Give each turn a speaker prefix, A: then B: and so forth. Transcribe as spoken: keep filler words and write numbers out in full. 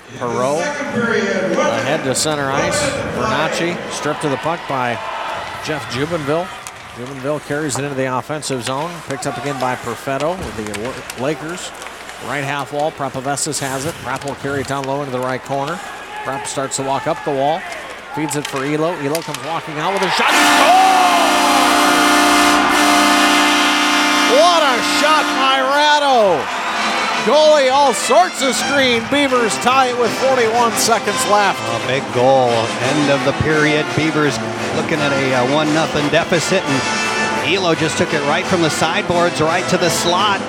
A: Perot ahead to center ice. Bernacchi stripped to the puck by Jeff Jubenville. Jubenville carries it into the offensive zone. Picked up again by Perfetto with the Lakers. Right half wall, Prapavestis has it. Prap will carry it down low into the right corner. Prap starts to walk up the wall. Feeds it for Elo. Elo comes walking out with a shot. Score! What a shot by Ratto! Goalie all sorts of screen. Beavers tie it with forty-one seconds left.
B: A big goal. End of the period. Beavers looking at a uh, one nothing deficit, and Elo just took it right from the sideboards right to the slot.